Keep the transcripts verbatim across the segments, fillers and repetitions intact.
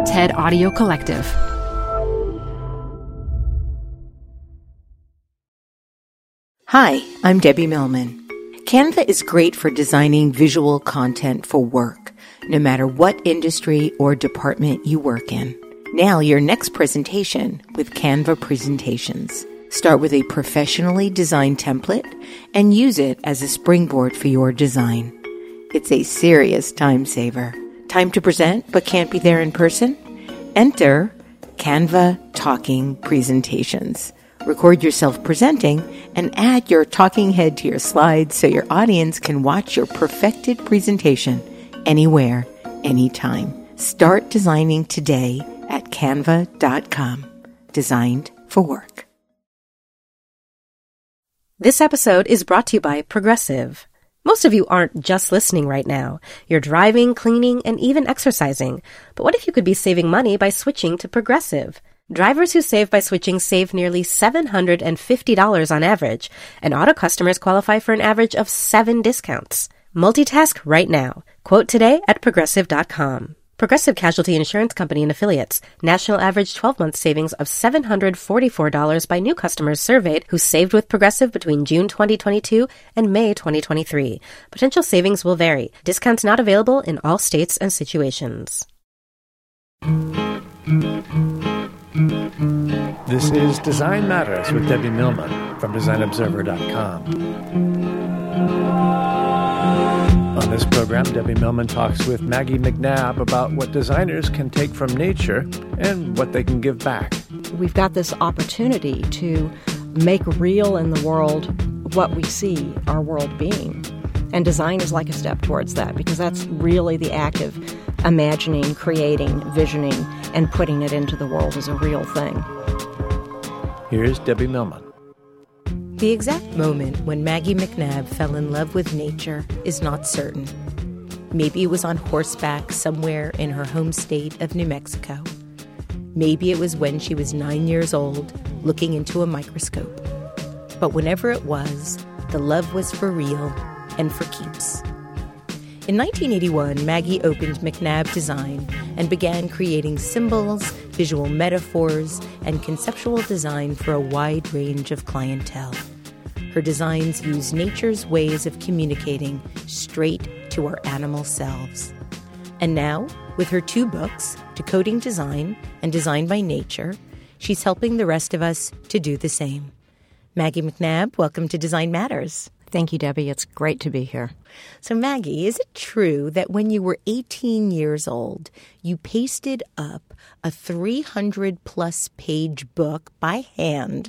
TED Audio Collective. Hi, I'm Debbie Millman. Canva is great for designing visual content for work, no matter what industry or department you work in. Now, your next presentation with Canva Presentations. Start with a professionally designed template and use it as a springboard for your design. It's a serious time saver. Time to present but can't be there in person? Enter Canva Talking Presentations. Record yourself presenting and add your talking head to your slides so your audience can watch your perfected presentation anywhere, anytime. Start designing today at canva dot com. Designed for work. This episode is brought to you by Progressive. Most of you aren't just listening right now. You're driving, cleaning, and even exercising. But what if you could be saving money by switching to Progressive? Drivers who save by switching save nearly seven hundred fifty dollars on average, and auto customers qualify for an average of seven discounts. Multitask right now. Quote today at progressive dot com. Progressive Casualty Insurance Company and Affiliates. National average twelve-month savings of seven hundred forty-four dollars by new customers surveyed who saved with Progressive between June twenty twenty-two and May twenty twenty-three. Potential savings will vary. Discounts not available in all states and situations. This is Design Matters with Debbie Millman from design observer dot com. On this program, Debbie Millman talks with Maggie McNabb about what designers can take from nature and what they can give back. We've got this opportunity to make real in the world what we see our world being. And design is like a step towards that, because that's really the act of imagining, creating, visioning, and putting it into the world as a real thing. Here's Debbie Millman. The exact moment when Maggie McNabb fell in love with nature is not certain. Maybe it was on horseback somewhere in her home state of New Mexico. Maybe it was when she was nine years old, looking into a microscope. But whenever it was, the love was for real and for keeps. In nineteen eighty-one, Maggie opened McNabb Design and began creating symbols, visual metaphors, and conceptual design for a wide range of clientele. Her designs use nature's ways of communicating straight to our animal selves. And now, with her two books, Decoding Design and Design by Nature, she's helping the rest of us to do the same. Maggie McNabb, welcome to Design Matters. Thank you, Debbie. It's great to be here. So, Maggie, is it true that when you were eighteen years old, you pasted up a three hundred plus page book by hand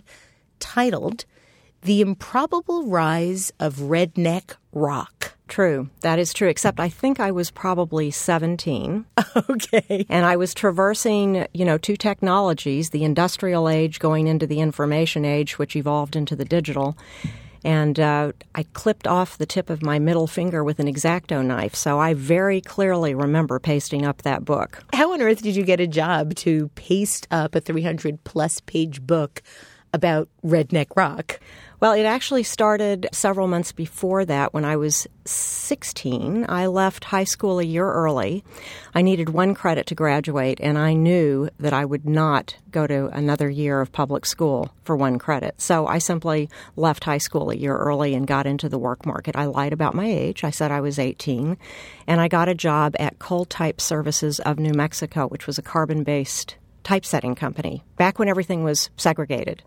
titled The Improbable Rise of Redneck Rock? True. That is true, except I think I was probably seventeen. Okay. And I was traversing, you know, two technologies, the industrial age going into the information age, which evolved into the digital. And uh, I clipped off the tip of my middle finger with an X-Acto knife, so I very clearly remember pasting up that book. How on earth did you get a job to paste up a three hundred plus page book about redneck rock? Well, it actually started several months before that. When I was sixteen, I left high school a year early. I needed one credit to graduate, and I knew that I would not go to another year of public school for one credit. So I simply left high school a year early and got into the work market. I lied about my age. I said I was eighteen, and I got a job at Cold Type Services of New Mexico, which was a carbon-based typesetting company, back when everything was segregated.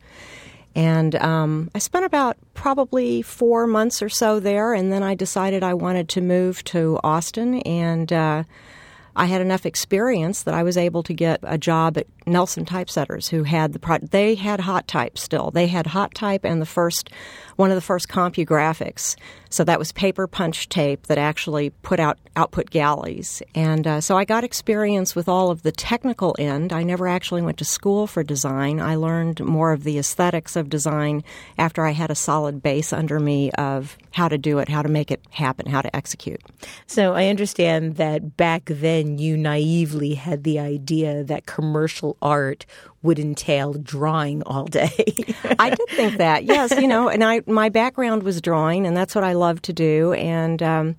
And um, I spent about probably four months or so there, and then I decided I wanted to move to Austin, and uh, I had enough experience that I was able to get a job at Nelson Typesetters, who had the pro- they had Hot Type still. They had Hot Type and the first one of the first CompuGraphics. So that was paper punch tape that actually put out output galleys. And uh, so I got experience with all of the technical end. I never actually went to school for design. I learned more of the aesthetics of design after I had a solid base under me of how to do it, how to make it happen, how to execute. So I understand that back then you naively had the idea that commercial art would entail drawing all day. I did think that, yes, you know, and I my background was drawing, and that's what I love to do. And um,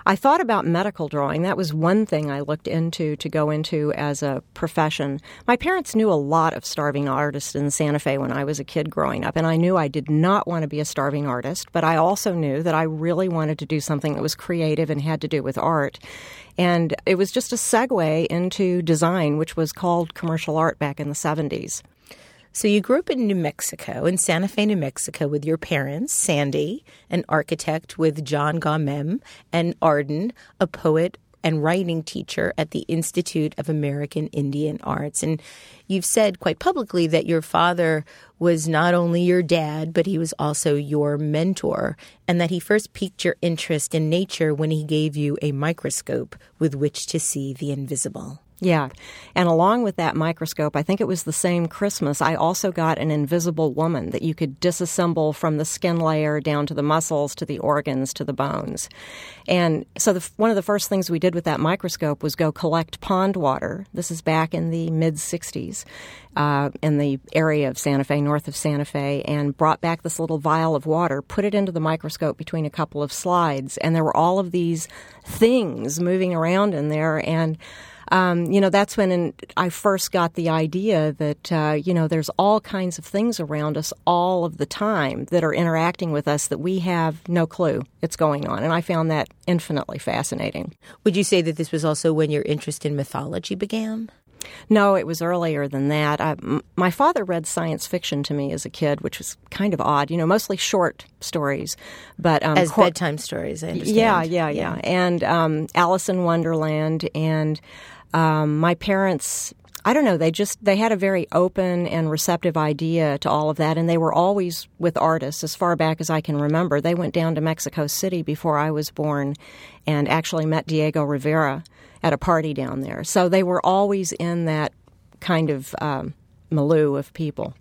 I thought about medical drawing. That was one thing I looked into to go into as a profession. My parents knew a lot of starving artists in Santa Fe when I was a kid growing up, and I knew I did not want to be a starving artist, but I also knew that I really wanted to do something that was creative and had to do with art. And it was just a segue into design, which was called commercial art back in the seventies. So you grew up in New Mexico, in Santa Fe, New Mexico, with your parents, Sandy, an architect with John Gaumem, and Arden, a poet and writing teacher at the Institute of American Indian Arts. And you've said quite publicly that your father was not only your dad, but he was also your mentor, and that he first piqued your interest in nature when he gave you a microscope with which to see the invisible. Yeah. And along with that microscope, I think it was the same Christmas, I also got an invisible woman that you could disassemble from the skin layer down to the muscles, to the organs, to the bones. And so the, one of the first things we did with that microscope was go collect pond water. This is back in the mid-sixties uh, in the area of Santa Fe, north of Santa Fe, and brought back this little vial of water, put it into the microscope between a couple of slides, and there were all of these things moving around in there. And Um, you know, that's when in, I first got the idea that, uh, you know, there's all kinds of things around us all of the time that are interacting with us that we have no clue it's going on. And I found that infinitely fascinating. Would you say that this was also when your interest in mythology began? No, it was earlier than that. I, m- my father read science fiction to me as a kid, which was kind of odd, you know, mostly short stories. But um, As cor- bedtime stories, I understand. Yeah, yeah, yeah. yeah. And um, Alice in Wonderland, and um, my parents, I don't know, they just, they had a very open and receptive idea to all of that, and they were always with artists as far back as I can remember. They went down to Mexico City before I was born and actually met Diego Rivera at a party down there. So they were always in that kind of um, milieu of people.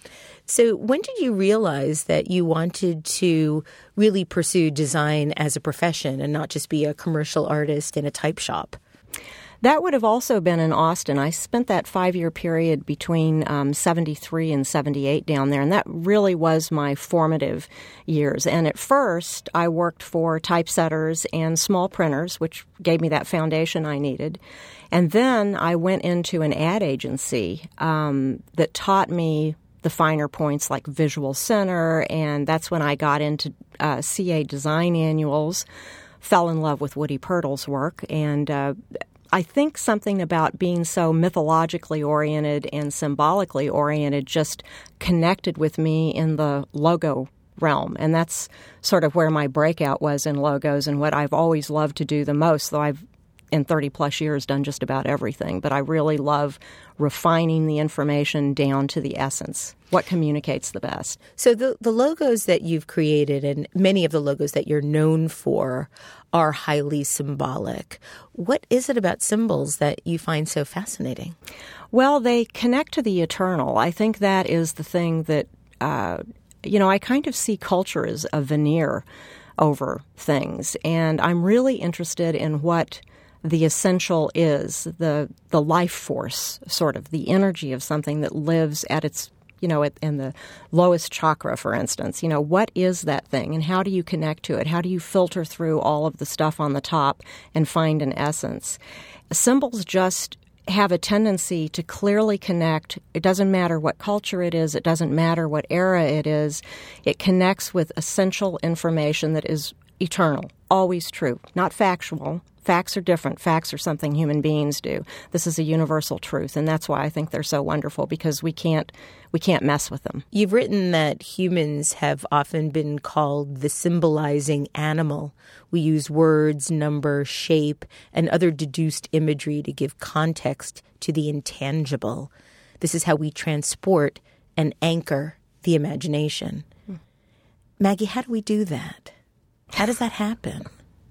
So when did you realize that you wanted to really pursue design as a profession and not just be a commercial artist in a type shop? That would have also been in Austin. I spent that five-year period between um, seventy-three and seventy-eight down there, and that really was my formative years. And at first, I worked for typesetters and small printers, which gave me that foundation I needed. And then I went into an ad agency um, that taught me the finer points like Visual Center, and that's when I got into uh, C A design annuals, fell in love with Woody Pirtle's work, and uh, I think something about being so mythologically oriented and symbolically oriented just connected with me in the logo realm. And that's sort of where my breakout was in logos and what I've always loved to do the most, though I've in thirty plus years done just about everything. But I really love refining the information down to the essence, what communicates the best. So the, the logos that you've created and many of the logos that you're known for are highly symbolic. What is it about symbols that you find so fascinating? Well, they connect to the eternal. I think that is the thing that, uh, you know, I kind of see culture as a veneer over things. And I'm really interested in what the essential is, the the life force, sort of, the energy of something that lives at its, you know, at, in the lowest chakra, for instance. You know, what is that thing and how do you connect to it? How do you filter through all of the stuff on the top and find an essence? Symbols just have a tendency to clearly connect. It doesn't matter what culture it is. It doesn't matter what era it is. It connects with essential information that is eternal, always true, not factual. Facts are different. Facts are something human beings do. This is a universal truth, and that's why I think they're so wonderful, because we can't we can't mess with them. You've written that humans have often been called the symbolizing animal. We use words, number, shape, and other deduced imagery to give context to the intangible. This is how we transport and anchor the imagination. Hmm. Maggie, how do we do that? How does that happen?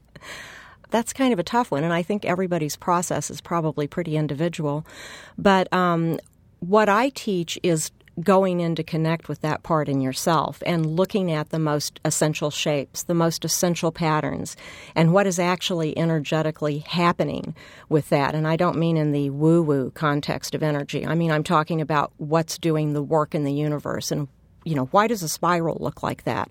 That's kind of a tough one, and I think everybody's process is probably pretty individual. But um, what I teach is going in to connect with that part in yourself and looking at the most essential shapes, the most essential patterns, and what is actually energetically happening with that. And I don't mean in the woo-woo context of energy. I mean, I'm talking about what's doing the work in the universe. And, you know, why does a spiral look like that?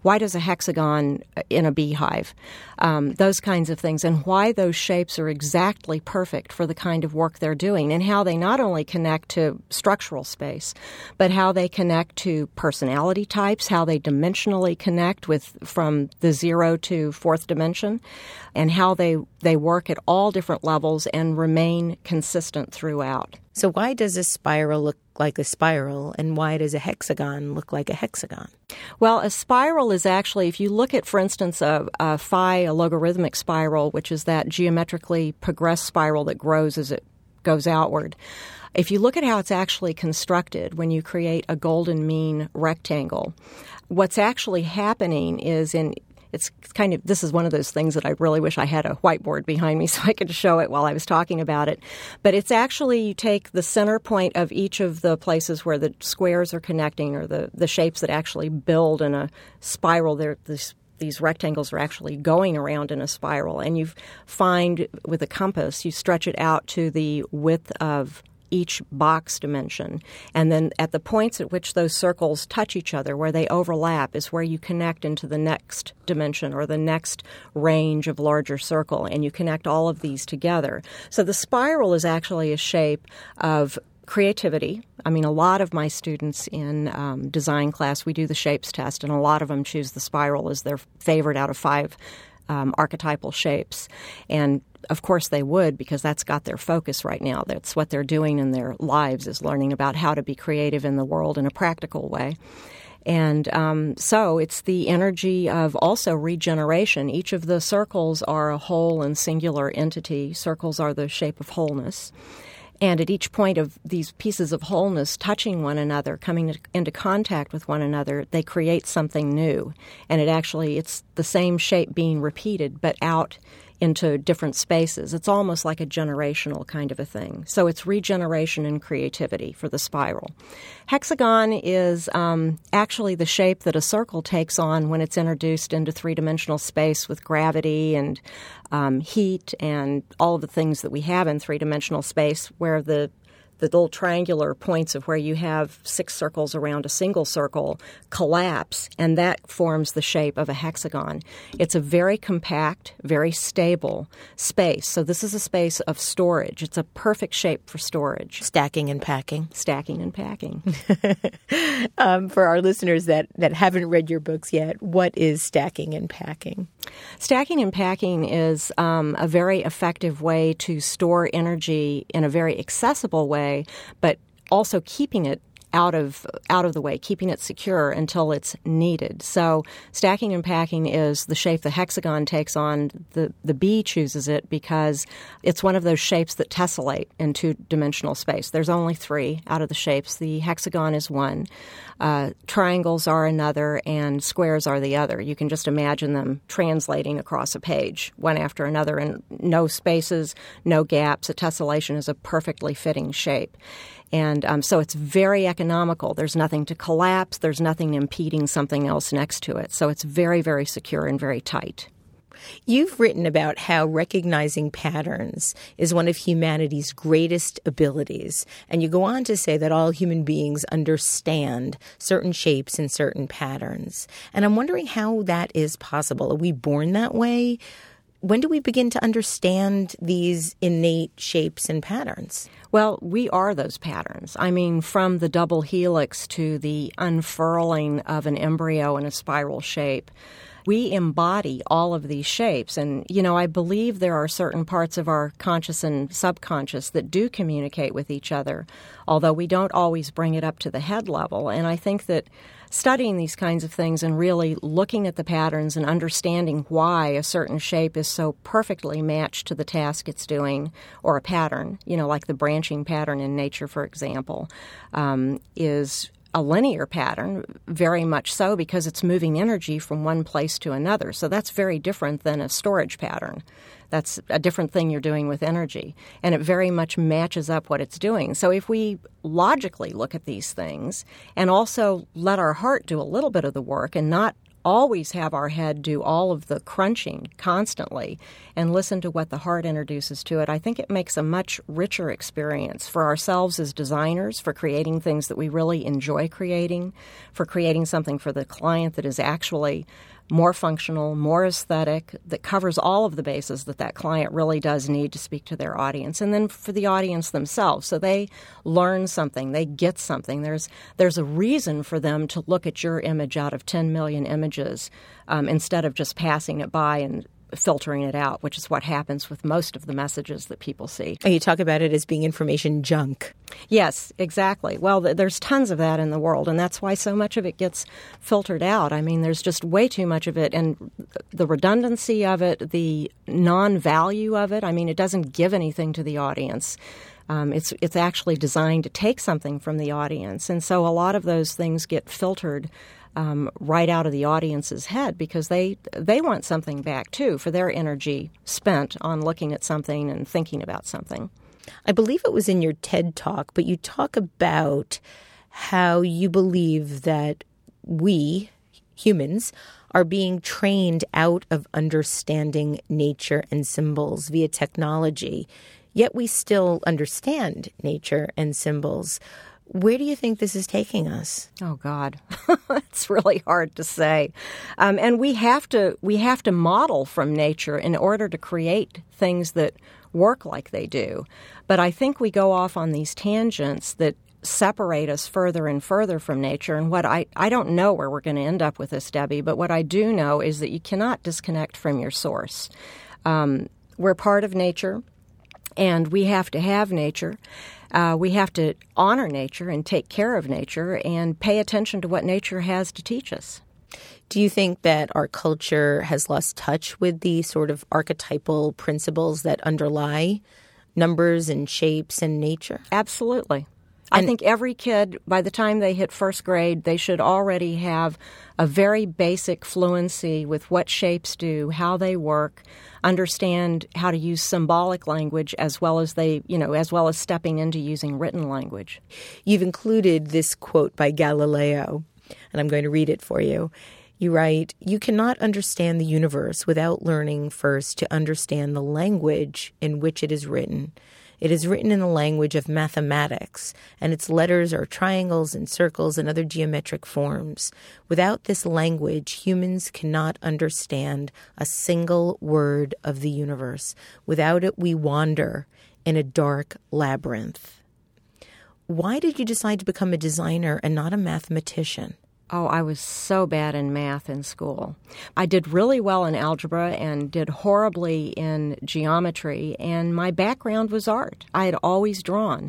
why does a hexagon in a beehive? Um, those kinds of things, and why those shapes are exactly perfect for the kind of work they're doing, and how they not only connect to structural space, but how they connect to personality types, how they dimensionally connect with from the zero to fourth dimension, and how they, they work at all different levels and remain consistent throughout. So why does a spiral look like a spiral, and why does a hexagon look like a hexagon? Well, a spiral is actually, if you look at, for instance, a, a phi, a logarithmic spiral, which is that geometrically progressed spiral that grows as it goes outward. If you look at how it's actually constructed when you create a golden mean rectangle, what's actually happening is in It's kind of, this is one of those things that I really wish I had a whiteboard behind me so I could show it while I was talking about it. But it's actually, you take the center point of each of the places where the squares are connecting, or the, the shapes that actually build in a spiral. They're, this, these rectangles are actually going around in a spiral. And you find with a compass, you stretch it out to the width of each box dimension. And then at the points at which those circles touch each other, where they overlap, is where you connect into the next dimension or the next range of larger circle, and you connect all of these together. So the spiral is actually a shape of creativity. I mean, a lot of my students in um, design class, we do the shapes test, and a lot of them choose the spiral as their favorite out of five um, archetypal shapes. And of course they would, because that's got their focus right now. That's what they're doing in their lives, is learning about how to be creative in the world in a practical way. And um, so it's the energy of also regeneration. Each of the circles are a whole and singular entity. Circles are the shape of wholeness. And at each point of these pieces of wholeness touching one another, coming into contact with one another, they create something new. And it actually, it's the same shape being repeated, but out into different spaces. It's almost like a generational kind of a thing. So it's regeneration and creativity for the spiral. Hexagon is um, actually the shape that a circle takes on when it's introduced into three-dimensional space with gravity and um, heat and all of the things that we have in three-dimensional space, where the the little triangular points of where you have six circles around a single circle collapse, and that forms the shape of a hexagon. It's a very compact, very stable space. So this is a space of storage. It's a perfect shape for storage. Stacking and packing. Stacking and packing. um, for our listeners that, that haven't read your books yet, what is stacking and packing? Stacking and packing is um, a very effective way to store energy in a very accessible way, but also keeping it out of out of the way, keeping it secure until it's needed. So stacking and packing is the shape the hexagon takes on. The, the bee chooses it because it's one of those shapes that tessellate in two-dimensional space. There's only three out of the shapes. The hexagon is one. Uh, triangles are another, and squares are the other. You can just imagine them translating across a page, one after another, and no spaces, no gaps. A tessellation is a perfectly fitting shape. And um, so it's very economical. There's nothing to collapse. There's nothing impeding something else next to it. So it's very, very secure and very tight. You've written about how recognizing patterns is one of humanity's greatest abilities. And you go on to say that all human beings understand certain shapes and certain patterns. And I'm wondering how that is possible. Are we born that way? When do we begin to understand these innate shapes and patterns? Well, we are those patterns. I mean, from the double helix to the unfurling of an embryo in a spiral shape, we embody all of these shapes. And, you know, I believe there are certain parts of our conscious and subconscious that do communicate with each other, although we don't always bring it up to the head level. And I think that studying these kinds of things and really looking at the patterns and understanding why a certain shape is so perfectly matched to the task it's doing, or a pattern, you know, like the branching pattern in nature, for example, um, is a linear pattern, very much so, because it's moving energy from one place to another. So that's very different than a storage pattern. That's a different thing you're doing with energy, and it very much matches up what it's doing. So if we logically look at these things and also let our heart do a little bit of the work and not always have our head do all of the crunching constantly and listen to what the heart introduces to it, I think it makes a much richer experience for ourselves as designers, for creating things that we really enjoy creating, for creating something for the client that is actually more functional, more aesthetic, that covers all of the bases that that client really does need to speak to their audience, and then for the audience themselves. So they learn something, they get something. There's there's a reason for them to look at your image out of ten million images um, instead of just passing it by and filtering it out, which is what happens with most of the messages that people see. And you talk about it as being information junk. Yes, exactly. Well, th- there's tons of that in the world, and that's why so much of it gets filtered out. I mean, there's just way too much of it, and the redundancy of it, the non-value of it, I mean, it doesn't give anything to the audience. Um, it's it's actually designed to take something from the audience, and so a lot of those things get filtered Um, right out of the audience's head because they they want something back, too, for their energy spent on looking at something and thinking about something. I believe it was in your TED Talk, but you talk about how you believe that we, humans, are being trained out of understanding nature and symbols via technology, yet we still understand nature and symbols. Where do you think this is taking us? Oh, God. It's really hard to say. Um, and we have to we have to model from nature in order to create things that work like they do. But I think we go off on these tangents that separate us further and further from nature. And what I, I don't know where we're going to end up with this, Debbie, but what I do know is that you cannot disconnect from your source. Um, we're part of nature, and we have to have nature. Uh, we have to honor nature and take care of nature and pay attention to what nature has to teach us. Do you think that our culture has lost touch with the sort of archetypal principles that underlie numbers and shapes and nature? Absolutely. And I think every kid, by the time they hit first grade, they should already have a very basic fluency with what shapes do, how they work, understand how to use symbolic language as well as they, you know, as well as stepping into using written language. You've included this quote by Galileo, and I'm going to read it for you. You write, "You cannot understand the universe without learning first to understand the language in which it is written. It is written in the language of mathematics, and its letters are triangles and circles and other geometric forms. Without this language, humans cannot understand a single word of the universe. Without it, we wander in a dark labyrinth." Why did you decide to become a designer and not a mathematician? Oh, I was so bad in math in school. I did really well in algebra and did horribly in geometry, and my background was art. I had always drawn.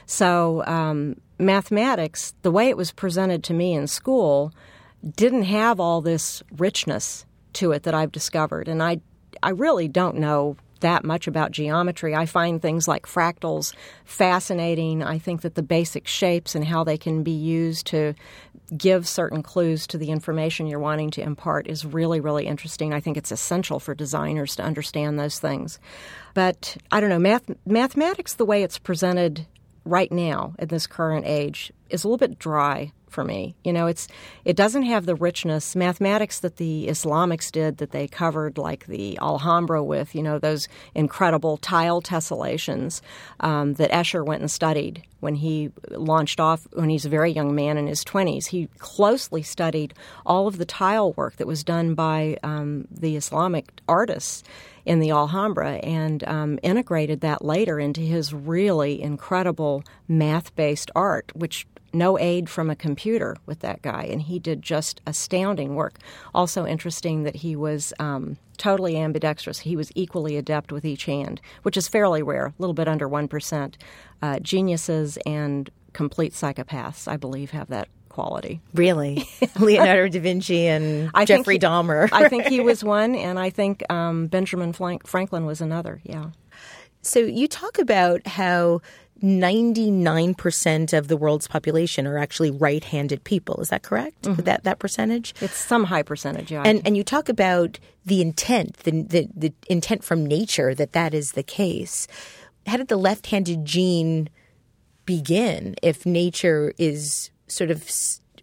So um, mathematics, the way it was presented to me in school, didn't have all this richness to it that I've discovered. And I, I really don't know that much about geometry. I find things like fractals fascinating. I think that the basic shapes and how they can be used to give certain clues to the information you're wanting to impart is really, really interesting. I think it's essential for designers to understand those things. But I don't know, math, mathematics, the way it's presented right now in this current age, is a little bit dry for me. You know, it's it doesn't have the richness, mathematics that the Islamics did, that they covered like the Alhambra with, you know, those incredible tile tessellations um, that Escher went and studied when he launched off when he's a very young man in his twenties. He closely studied all of the tile work that was done by um, the Islamic artists in the Alhambra and um, integrated that later into his really incredible math-based art, which no aid from a computer with that guy, and he did just astounding work. Also interesting that he was um, totally ambidextrous. He was equally adept with each hand, which is fairly rare, a little bit under one percent. Uh, geniuses and complete psychopaths, I believe, have that quality. Really? Leonardo da Vinci and I Jeffrey think he, Dahmer. I think he was one, and I think um, Benjamin Frank- Franklin was another, yeah. So you talk about how ninety-nine percent of the world's population are actually right-handed people. Is that correct? Mm-hmm. That that percentage? It's some high percentage, yeah. And and you talk about the intent, the, the the intent from nature that that is the case. How did the left-handed gene begin if nature is sort of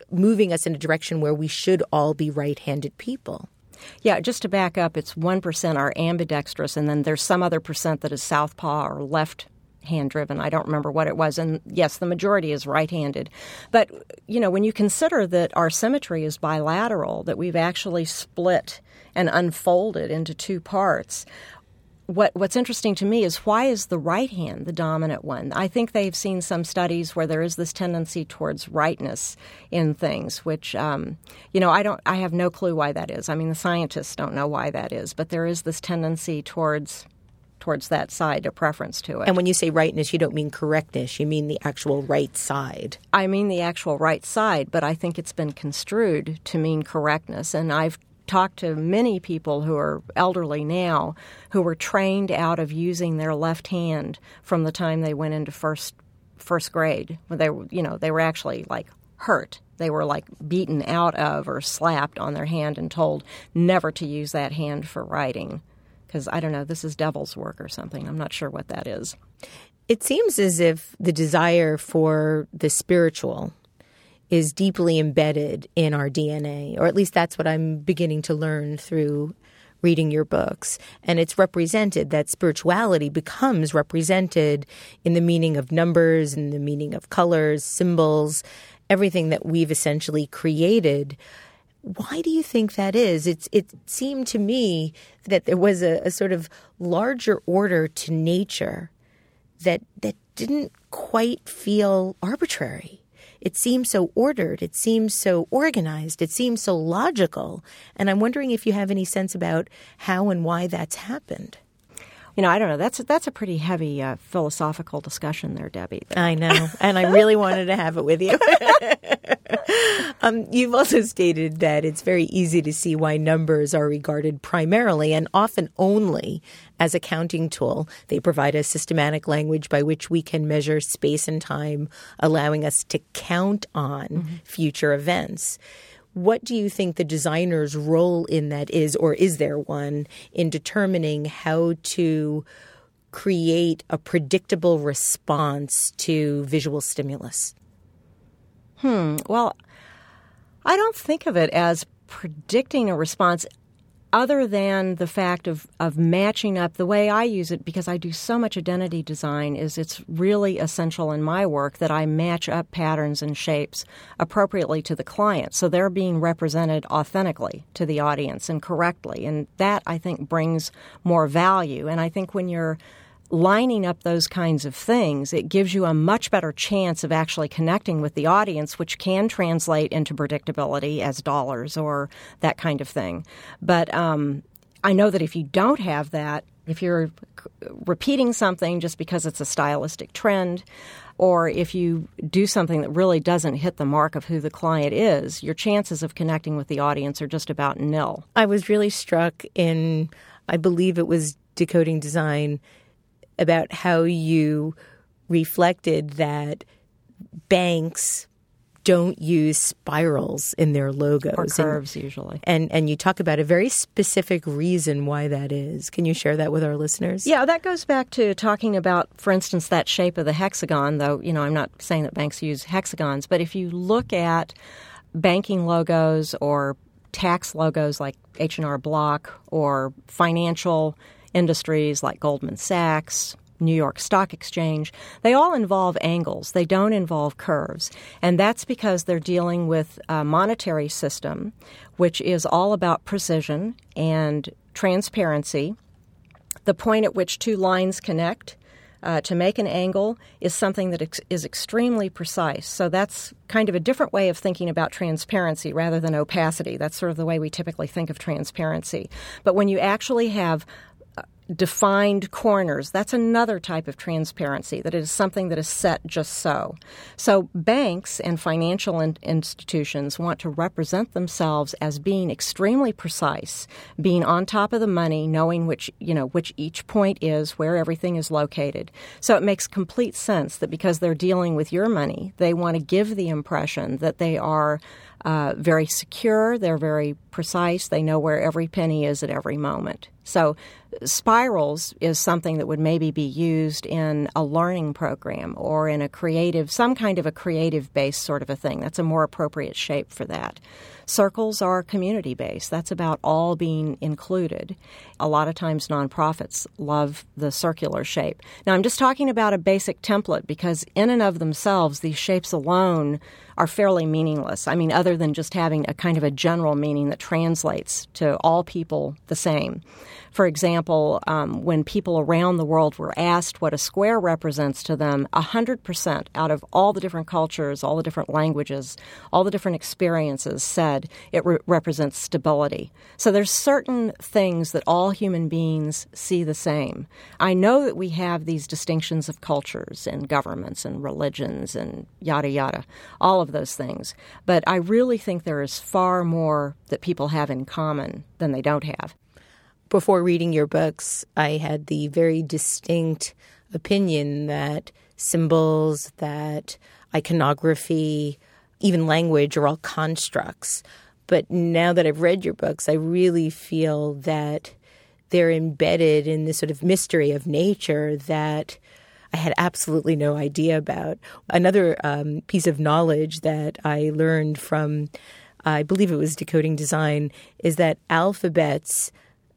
moving us in a direction where we should all be right-handed people. Yeah, just to back up, it's one percent are ambidextrous, and then there's some other percent that is southpaw or left hand-driven. I don't remember what it was. And yes, the majority is right-handed. But, you know, when you consider that our symmetry is bilateral, that we've actually split and unfolded into two parts, What what's interesting to me is why is the right hand the dominant one? I think they've seen some studies where there is this tendency towards rightness in things, which um, you know I don't I have no clue why that is. I mean, the scientists don't know why that is, but there is this tendency towards towards that side, a preference to it. And when you say rightness, you don't mean correctness. You mean the actual right side. I mean the actual right side, but I think it's been construed to mean correctness, and I've talked to many people who are elderly now who were trained out of using their left hand from the time they went into first first grade. They were, you know, they were actually like hurt. They were like beaten out of or slapped on their hand and told never to use that hand for writing because, I don't know, this is devil's work or something. I'm not sure what that is. It seems as if the desire for the spiritual is deeply embedded in our D N A, or at least that's what I'm beginning to learn through reading your books. And it's represented, that spirituality becomes represented in the meaning of numbers, in the meaning of colors, symbols, everything that we've essentially created. Why do you think that is? It's, it seemed to me that there was a, a sort of larger order to nature that that didn't quite feel arbitrary. It seems so ordered. It seems so organized. It seems so logical. And I'm wondering if you have any sense about how and why that's happened. You know, I don't know. That's a, that's a pretty heavy uh, philosophical discussion there, Debbie. I know. And I really wanted to have it with you. um, you've also stated that it's very easy to see why numbers are regarded primarily and often only as a counting tool. They provide a systematic language by which we can measure space and time, allowing us to count on mm-hmm. future events. What do you think the designer's role in that is, or is there one, in determining how to create a predictable response to visual stimulus? Hmm. Well, I don't think of it as predicting a response other than the fact of, of matching up. The way I use it, because I do so much identity design, is it's really essential in my work that I match up patterns and shapes appropriately to the client. So they're being represented authentically to the audience and correctly. And that, I think, brings more value. And I think when you're lining up those kinds of things, it gives you a much better chance of actually connecting with the audience, which can translate into predictability as dollars or that kind of thing. But um, I know that if you don't have that, if you're repeating something just because it's a stylistic trend, or if you do something that really doesn't hit the mark of who the client is, your chances of connecting with the audience are just about nil. I was really struck in, I believe it was Decoding Design, about how you reflected that banks don't use spirals in their logos. Or curves, and, usually. And and you talk about a very specific reason why that is. Can you share that with our listeners? Yeah, that goes back to talking about, for instance, that shape of the hexagon, though, you know, I'm not saying that banks use hexagons, but if you look at banking logos or tax logos like H and R Block or financial industries like Goldman Sachs, New York Stock Exchange, they all involve angles. They don't involve curves. And that's because they're dealing with a monetary system, which is all about precision and transparency. The point at which two lines connect uh, to make an angle is something that ex- is extremely precise. So that's kind of a different way of thinking about transparency rather than opacity. That's sort of the way we typically think of transparency. But when you actually have defined corners, that's another type of transparency, that it is something that is set just so. So banks and financial in- institutions want to represent themselves as being extremely precise, being on top of the money, knowing which, you know, which each point is, where everything is located. So it makes complete sense that because they're dealing with your money, they want to give the impression that they are uh, very secure, they're very precise, they know where every penny is at every moment. So spirals spirals is something that would maybe be used in a learning program or in a creative, some kind of a creative-based sort of a thing. That's a more appropriate shape for that. Circles are community-based. That's about all being included. A lot of times nonprofits love the circular shape. Now, I'm just talking about a basic template because in and of themselves, these shapes alone are fairly meaningless. I mean, other than just having a kind of a general meaning that translates to all people the same. For example, um, when people around the world were asked what a square represents to them, one hundred percent out of all the different cultures, all the different languages, all the different experiences said it re- represents stability. So there's certain things that all human beings see the same. I know that we have these distinctions of cultures and governments and religions and yada, yada, all of those things. But I really think there is far more that people have in common than they don't have. Before reading your books, I had the very distinct opinion that symbols, that iconography, even language are all constructs. But now that I've read your books, I really feel that they're embedded in this sort of mystery of nature that I had absolutely no idea about. Another um, piece of knowledge that I learned from, I believe it was Decoding Design, is that alphabets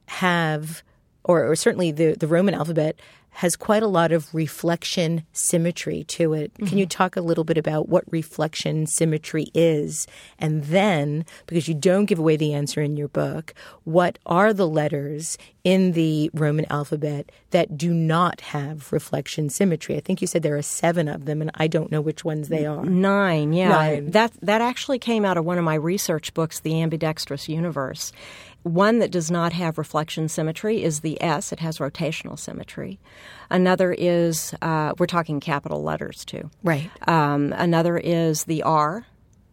have, or, or certainly the, the Roman alphabet has quite a lot of reflection symmetry to it. Mm-hmm. Can you talk a little bit about what reflection symmetry is? And then, because you don't give away the answer in your book, what are the letters in the Roman alphabet that do not have reflection symmetry? I think you said there are seven of them, and I don't know which ones they are. Nine, yeah. Nine. That, that actually came out of one of my research books, The Ambidextrous Universe. One that does not have reflection symmetry is the S. It has rotational symmetry. Another is, uh, we're talking capital letters too. Right. Um, another is the R.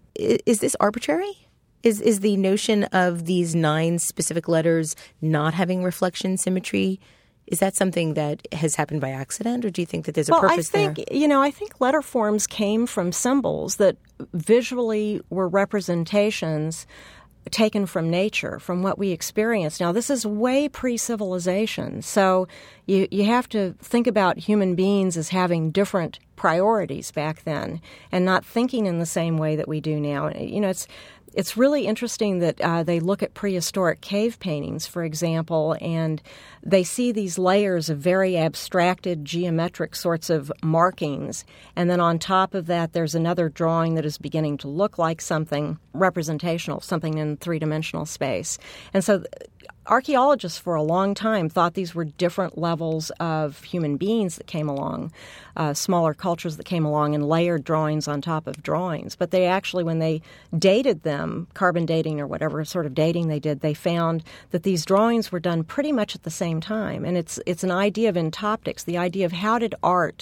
Is this arbitrary? Is is the notion of these nine specific letters not having reflection symmetry, is that something that has happened by accident, or do you think that there's a well, purpose I think, there? You know, I think letter forms came from symbols that visually were representations taken from nature, from what we experience. Now, this is way pre-civilization, so you, you have to think about human beings as having different priorities back then and not thinking in the same way that we do now. You know, it's It's really interesting that uh, they look at prehistoric cave paintings, for example, and they see these layers of very abstracted geometric sorts of markings. And then on top of that, there's another drawing that is beginning to look like something representational, something in three-dimensional space. And so archaeologists for a long time thought these were different levels of human beings that came along, uh, smaller cultures that came along and layered drawings on top of drawings. But they actually, when they dated them, carbon dating or whatever sort of dating they did, they found that these drawings were done pretty much at the same time. And it's it's an idea of entoptics, the idea of how did art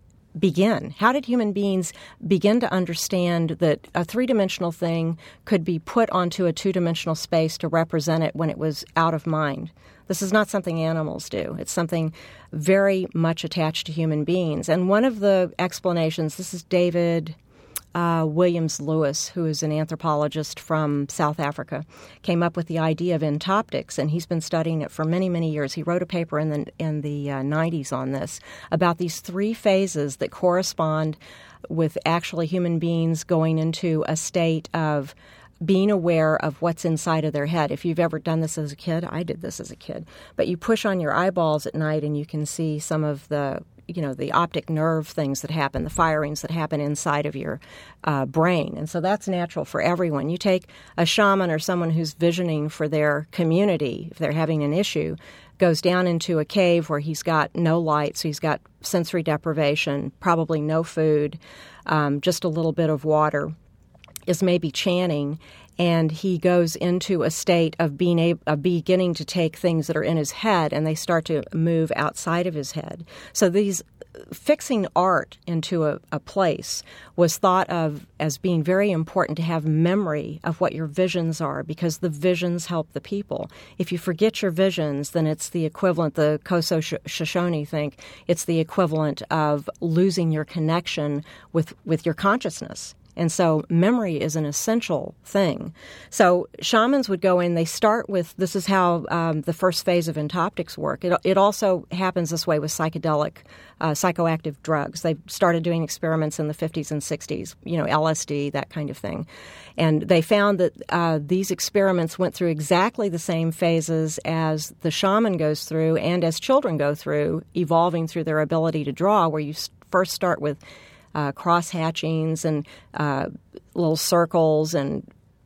begin? How did human beings begin to understand that a three-dimensional thing could be put onto a two-dimensional space to represent it when it was out of mind? This is not something animals do. It's something very much attached to human beings. And one of the explanations, this is David uh, Williams Lewis, who is an anthropologist from South Africa, came up with the idea of entoptics, and he's been studying it for many, many years. He wrote a paper in the in the uh, nineties on this, about these three phases that correspond with actually human beings going into a state of being aware of what's inside of their head. If you've ever done this as a kid, I did this as a kid, but you push on your eyeballs at night and you can see some of the you know, the optic nerve things that happen, the firings that happen inside of your uh, brain. And so that's natural for everyone. You take a shaman or someone who's visioning for their community, if they're having an issue, goes down into a cave where he's got no light, so he's got sensory deprivation, probably no food, um, just a little bit of water, is maybe chanting, and he goes into a state of being able, of beginning to take things that are in his head, and they start to move outside of his head. So these fixing art into a, a place was thought of as being very important to have memory of what your visions are, because the visions help the people. If you forget your visions, then it's the equivalent, the Koso Shoshone think, it's the equivalent of losing your connection with, with your consciousness. And so memory is an essential thing. So shamans would go in, they start with, this is how um, the first phase of entoptics work. It, it also happens this way with psychedelic, uh, psychoactive drugs. They started doing experiments in the fifties and sixties, you know, L S D, that kind of thing. And they found that uh, these experiments went through exactly the same phases as the shaman goes through and as children go through, evolving through their ability to draw, where you first start with uh, cross-hatchings and uh, little circles and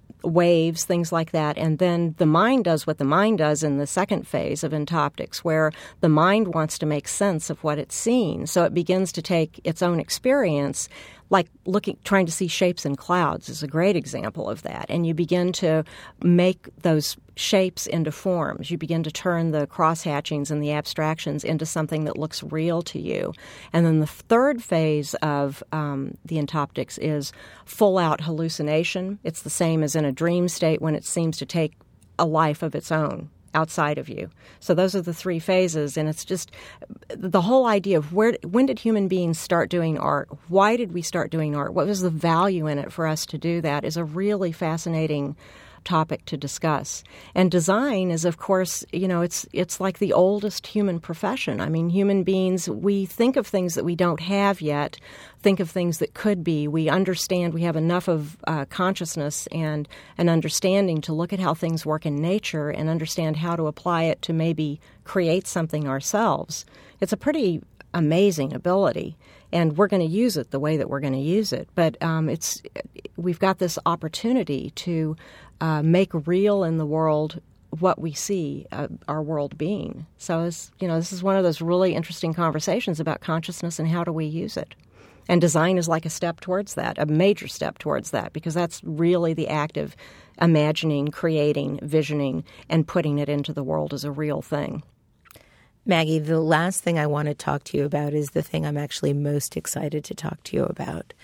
waves, things like that. And then the mind does what the mind does in the second phase of entoptics, where the mind wants to make sense of what it's seen. So it begins to take its own experience, like looking, trying to see shapes in clouds is a great example of that. And you begin to make those shapes into forms. You begin to turn the cross-hatchings and the abstractions into something that looks real to you. And then the third phase of um, the entoptics is full-out hallucination. It's the same as in a dream state when it seems to take a life of its own outside of you. So those are the three phases, and it's just the whole idea of where, when did human beings start doing art? Why did we start doing art? What was the value in it for us to do that is a really fascinating topic to discuss. And design is, of course, you know, it's it's like the oldest human profession. I mean, human beings, we think of things that we don't have yet, think of things that could be. We understand, we have enough of uh, consciousness and an understanding to look at how things work in nature and understand how to apply it to maybe create something ourselves. It's a pretty amazing ability. And we're going to use it the way that we're going to use it. But um, it's we've got this opportunity to uh, make real in the world what we see uh, our world being. So, it's, you know, this is one of those really interesting conversations about consciousness and how do we use it. And design is like a step towards that, a major step towards that, because that's really the act of imagining, creating, visioning, and putting it into the world as a real thing. Maggie, the last thing I want to talk to you about is the thing I'm actually most excited to talk to you about,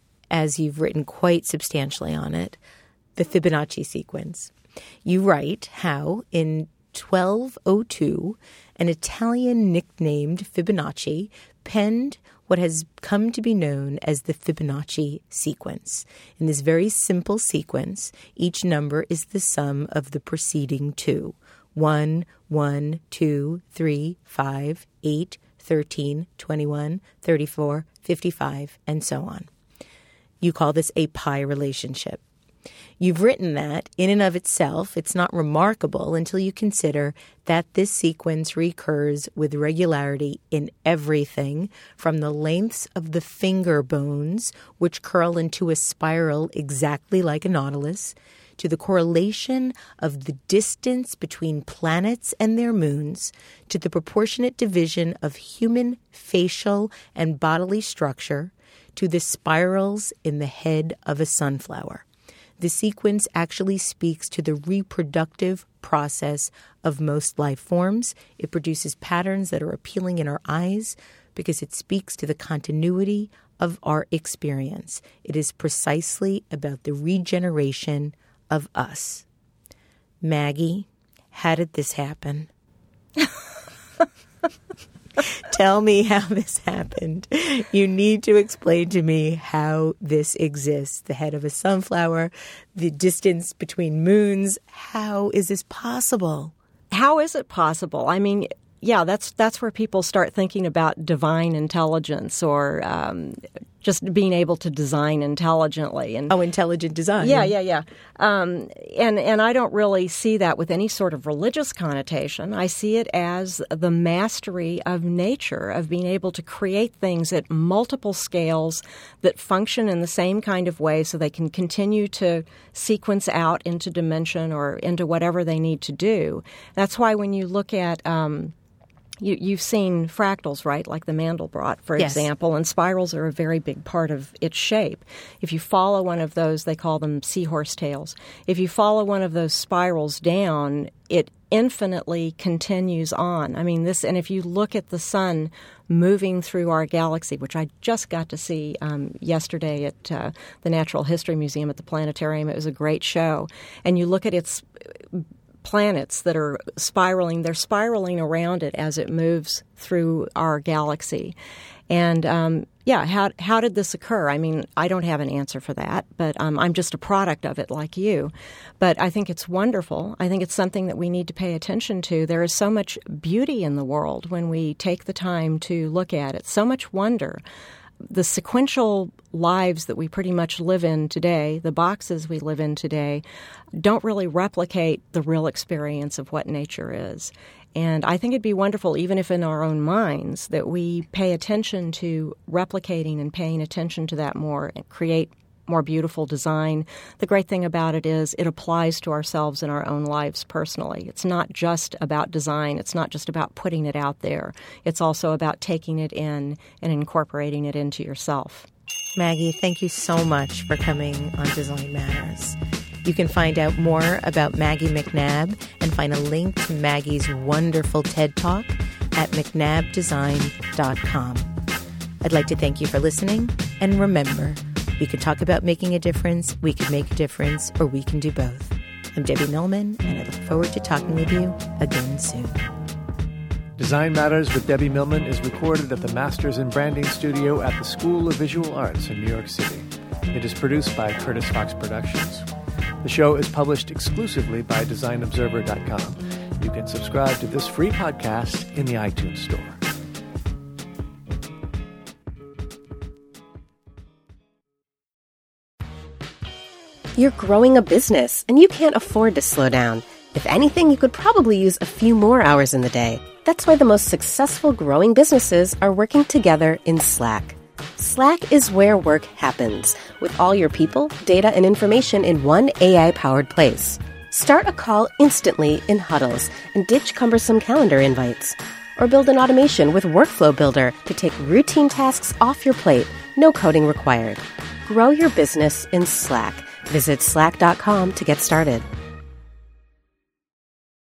as you've written quite substantially on it, the Fibonacci sequence. You write how in twelve oh two, an Italian nicknamed Fibonacci penned what has come to be known as the Fibonacci sequence. In this very simple sequence, each number is the sum of the preceding two. one, one, two, three, five, eight, thirteen, twenty-one, thirty-four, fifty-five, and so on. You call this a pi relationship. You've written that, in and of itself, it's not remarkable until you consider that this sequence recurs with regularity in everything from the lengths of the finger bones, which curl into a spiral exactly like a nautilus, to the correlation of the distance between planets and their moons, to the proportionate division of human facial and bodily structure, to the spirals in the head of a sunflower. The sequence actually speaks to the reproductive process of most life forms. It produces patterns that are appealing in our eyes because it speaks to the continuity of our experience. It is precisely about the regeneration of us. Maggie, how did this happen? Tell me how this happened. You need to explain to me how this exists. The head of a sunflower, the distance between moons. How is this possible? How is it possible? I mean, yeah, that's that's where people start thinking about divine intelligence or um, just being able to design intelligently. And oh, intelligent design. Yeah, yeah, yeah. Um, and and I don't really see that with any sort of religious connotation. I see it as the mastery of nature, of being able to create things at multiple scales that function in the same kind of way so they can continue to sequence out into dimension or into whatever they need to do. That's why when you look at Um, You, you've seen fractals, right, like the Mandelbrot, for yes. example, and spirals are a very big part of its shape. If you follow one of those, they call them seahorse tails. If you follow one of those spirals down, it infinitely continues on. I mean, this, and if you look at the sun moving through our galaxy, which I just got to see um, yesterday at uh, the Natural History Museum at the Planetarium, it was a great show, and you look at its planets that are spiraling, they're spiraling around it as it moves through our galaxy. And um, yeah, how how did this occur? I mean, I don't have an answer for that, but um, I'm just a product of it like you. But I think it's wonderful. I think it's something that we need to pay attention to. There is so much beauty in the world when we take the time to look at it, so much wonder. The sequential lives that we pretty much live in today, the boxes we live in today, don't really replicate the real experience of what nature is. And I think it'd be wonderful, even if in our own minds, that we pay attention to replicating and paying attention to that more and create more beautiful design. The great thing about it is it applies to ourselves in our own lives personally. It's not just about design. It's not just about putting it out there. It's also about taking it in and incorporating it into yourself. Maggie, thank you so much for coming on Design Matters. You can find out more about Maggie McNabb and find a link to Maggie's wonderful TED Talk at mcnabb design dot com. I'd like to thank you for listening, and remember, we could talk about making a difference, we could make a difference, or we can do both. I'm Debbie Millman, and I look forward to talking with you again soon. Design Matters with Debbie Millman is recorded at the Masters in Branding Studio at the School of Visual Arts in New York City. It is produced by Curtis Fox Productions. The show is published exclusively by design observer dot com. You can subscribe to this free podcast in the iTunes Store. You're growing a business, and you can't afford to slow down. If anything, you could probably use a few more hours in the day. That's why the most successful growing businesses are working together in Slack. Slack is where work happens, with all your people, data, and information in one A I-powered place. Start a call instantly in huddles and ditch cumbersome calendar invites. Or build an automation with Workflow Builder to take routine tasks off your plate, no coding required. Grow your business in Slack. Visit slack dot com to get started.